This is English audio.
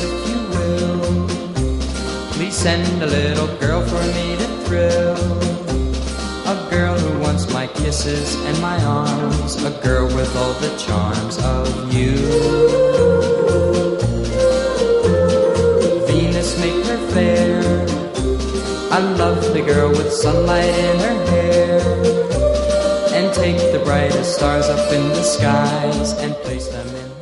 if you will. Please send a little girl for me to thrill. A girl who wants my kisses and my arms. A girl with all the charms of you. Venus, make her fair. I love the girl with sunlight in her hair. And take the brightest stars up in the skies and place them in